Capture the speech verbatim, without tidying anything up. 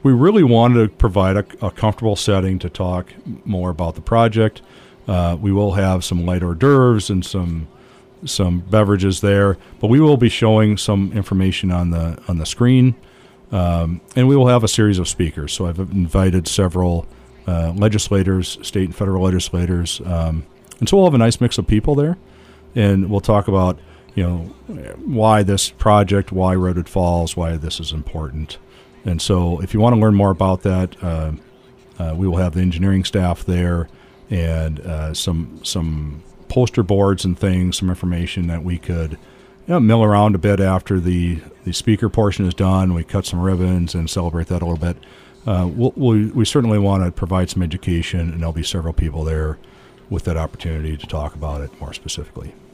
we really wanted to provide a, a comfortable setting to talk more about the project. Uh, we will have some light hors d'oeuvres and some some beverages there, but we will be showing some information on the on the screen, um, and we will have a series of speakers. So I've invited several uh, legislators, state and federal legislators, um, and so we'll have a nice mix of people there, and we'll talk about you know why this project, why Redwood Falls, why this is important. And so if you want to learn more about that, uh, uh, we will have the engineering staff there and uh, some some poster boards and things, some information that we could you know, mill around a bit after the, the speaker portion is done. We cut some ribbons and celebrate that a little bit. Uh, we'll, we we certainly want to provide some education, and there'll be several people there with that opportunity to talk about it more specifically.